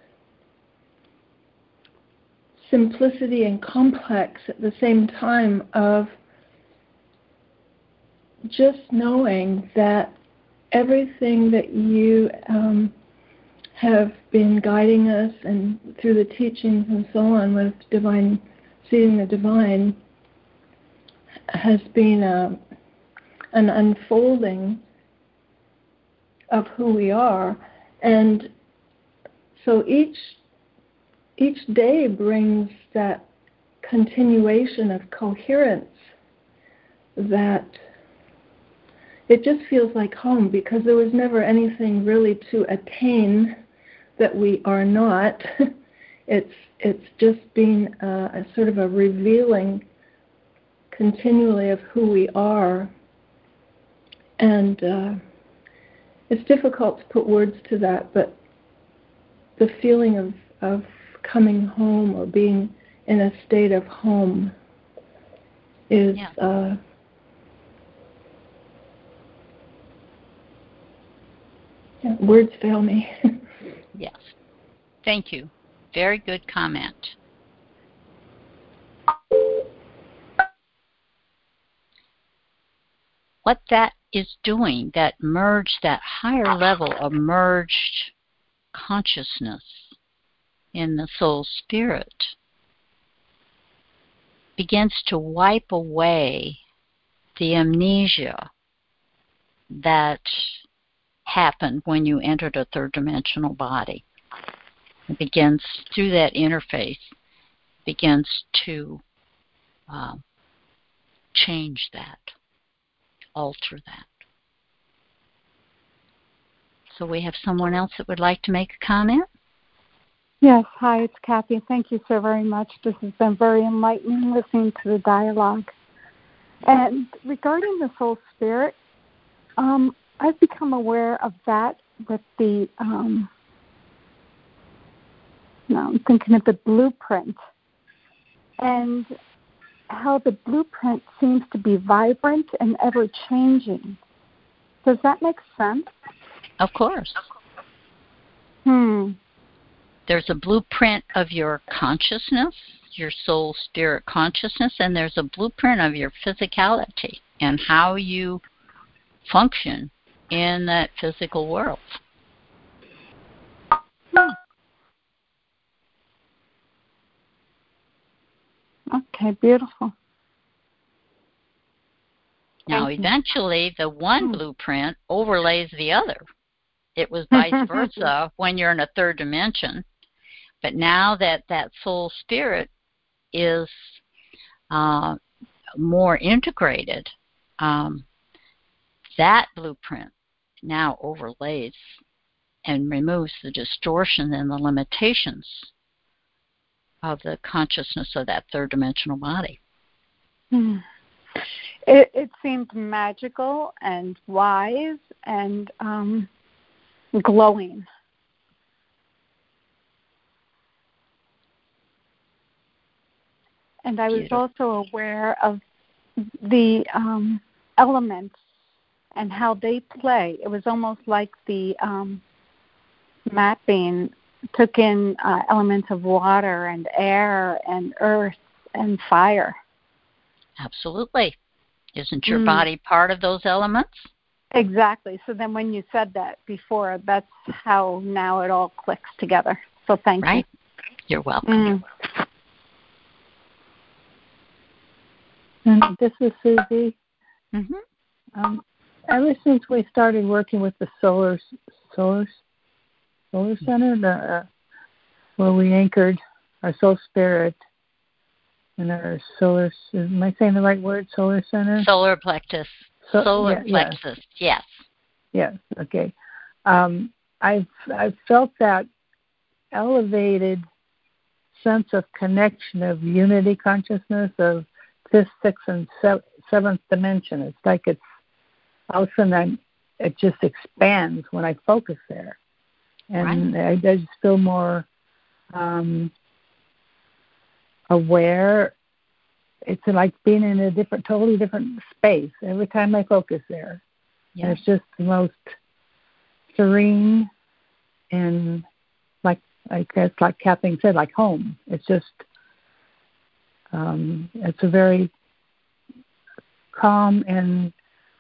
simplicity and complex at the same time of just knowing that everything that you have been guiding us and through the teachings and so on with divine, seeing the divine, has been an unfolding of who we are. And so each day brings that continuation of coherence that it just feels like home, because there was never anything really to attain that we are not. It's just been a sort of a revealing continually of who we are. And it's difficult to put words to that, but the feeling of coming home or being in a state of home is words fail me.
Yes. Thank you. Very good comment. What that is doing, that higher level of merged consciousness in the soul spirit, begins to wipe away the amnesia that happened when you entered a third dimensional body. It begins, through that interface, begins to change that, alter that. So we have someone else that would like to make a comment?
Yes, hi, it's Kathy. Thank you so very much. This has been very enlightening listening to the dialogue. And regarding the soul spirit, I've become aware of that with the, I'm thinking of the blueprint, and how the blueprint seems to be vibrant and ever-changing. Does that make sense?
Of course. There's a blueprint of your consciousness, your soul spirit consciousness, and there's a blueprint of your physicality and how you function in that physical world.
Okay, beautiful.
Now, eventually, the one blueprint overlays the other. It was vice versa when you're in a third dimension. But now that soul spirit is more integrated, that blueprint now overlays and removes the distortion and the limitations of the consciousness of that third dimensional body.
It seemed magical and wise and glowing. And I was also aware of the elements and how they play. It was almost like the mapping took in elements of water and air and earth and fire.
Absolutely. Isn't your body part of those elements?
Exactly. So then when you said that before, that's how now it all clicks together. So thank you.
You're welcome.
And this is Susie. Ever since we started working with the Solar Center, where we anchored our soul spirit and our solar, am I saying the right word, Solar Center?
Solar plexus. Solar plexus, yes.
Yes, okay. I've felt that elevated sense of connection, of unity consciousness, of fifth, sixth, and seventh dimension. It's like it's all of a sudden it just expands when I focus there. And I just feel more aware. It's like being in a totally different space every time I focus there. Yeah. And it's just the most serene and I guess like Kathleen said, like home. It's just, it's a very calm and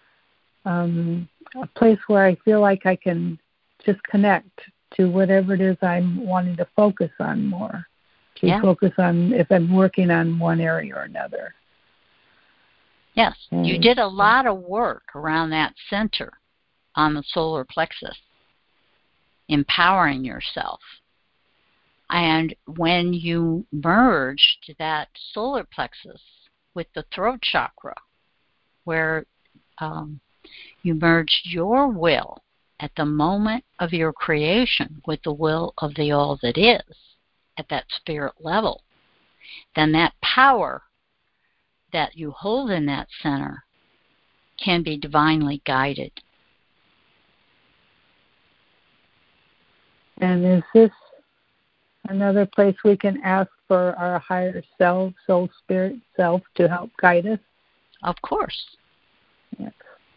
a place where I feel like I can just connect to whatever it is I'm wanting to focus on more. Focus on if I'm working on one area or another.
Yes, you did a lot of work around that center on the solar plexus, empowering yourself. And when you merged that solar plexus with the throat chakra, where you merged your will at the moment of your creation with the will of the all that is at that spirit level, then that power that you hold in that center can be divinely guided.
And is this another place we can ask for our higher self, soul, spirit self to help guide us?
Of course.
Yes.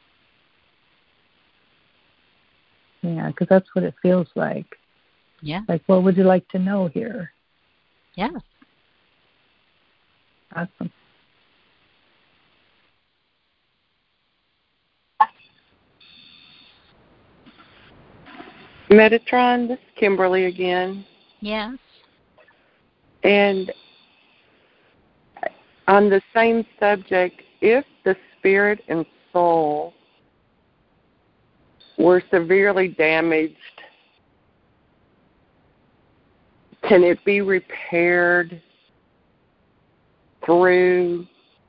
Yeah, because that's what it feels like.
Yeah.
Like, what would you like to know here?
Yeah.
Awesome.
Metatron, this is Kimberly again.
Yes.
And on the same subject, if the spirit and soul were severely damaged, can it be repaired can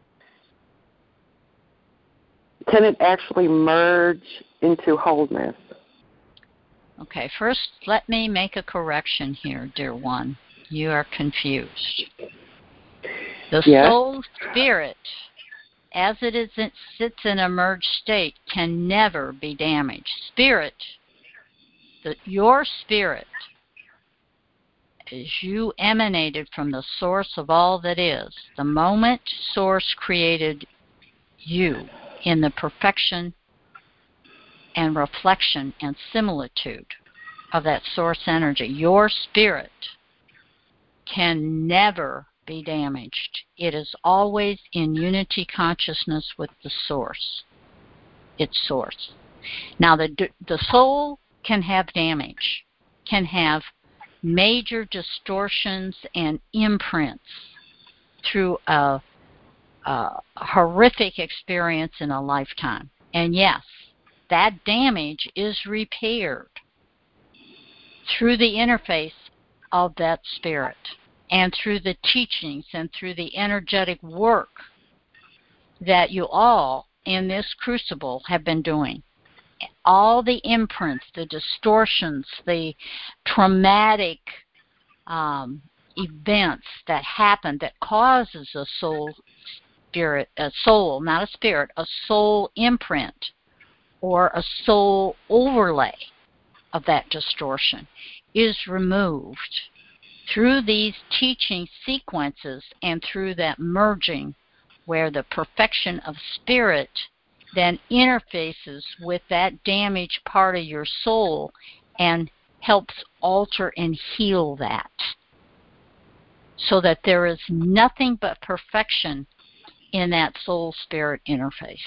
it actually merge into wholeness?
Okay, first let me make a correction here, dear one. You are confused. The soul spirit, as it sits in a merged state, can never be damaged. Your spirit, as you emanated from the source of all that is, the moment source created you in the perfection and reflection and similitude of that source energy, your spirit can never be damaged. It is always in unity consciousness with the source, its source. Now, the soul can have damage, can have major distortions and imprints through a horrific experience in a lifetime. And yes, that damage is repaired through the interface of that spirit and through the teachings and through the energetic work that you all in this crucible have been doing. All the imprints, the distortions, the traumatic events that happen that causes a soul imprint or a soul overlay of that distortion is removed through these teaching sequences and through that merging where the perfection of spirit then interfaces with that damaged part of your soul and helps alter and heal that, so that there is nothing but perfection in that soul-spirit interface.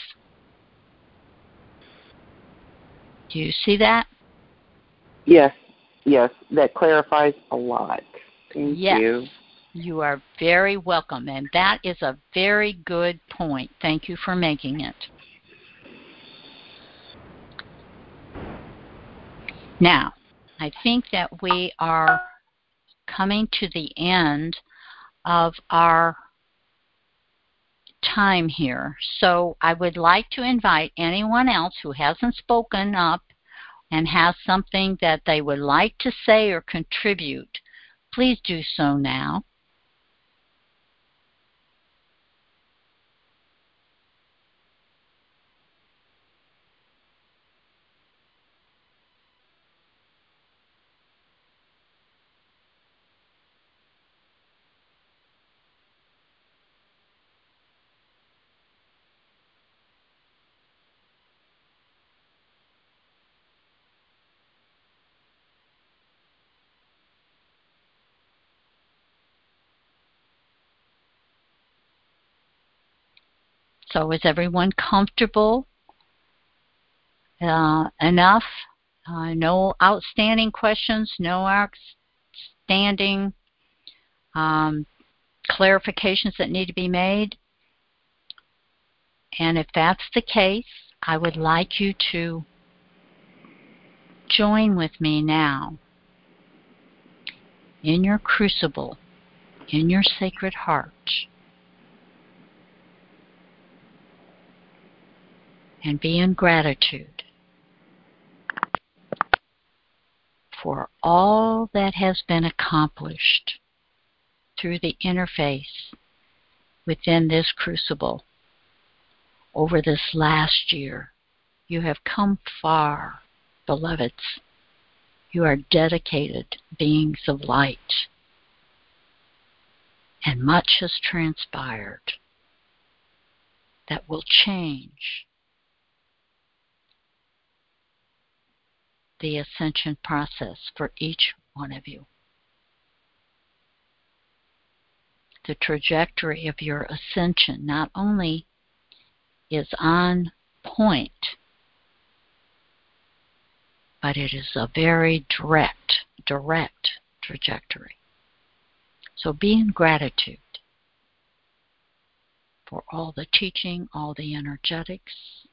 Do you see that?
Yes, that clarifies a lot. Thank you.
You are very welcome, and that is a very good point. Thank you for making it. Now, I think that we are coming to the end of our time here. So I would like to invite anyone else who hasn't spoken up and has something that they would like to say or contribute. Please do so now. So is everyone comfortable enough? No outstanding questions, no outstanding clarifications that need to be made? And if that's the case, I would like you to join with me now in your crucible, in your sacred heart, and be in gratitude for all that has been accomplished through the interface within this crucible over this last year. You have come far, beloveds. You are dedicated beings of light, and much has transpired that will change the ascension process for each one of you. The trajectory of your ascension not only is on point, but it is a very direct trajectory. So be in gratitude for all the teaching, all the energetics,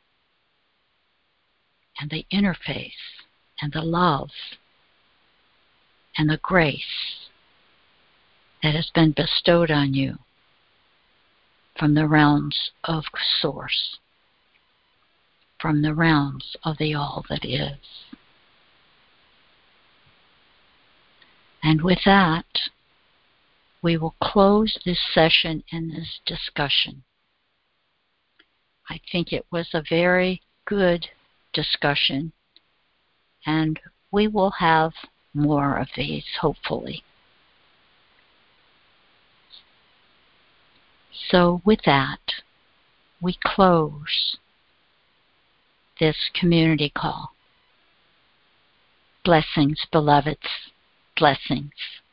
and the interface, and the love, and the grace that has been bestowed on you from the realms of Source, from the realms of the All that is. And with that, we will close this session and this discussion. I think it was a very good discussion, and we will have more of these, hopefully. So with that, we close this community call. Blessings, beloveds. Blessings.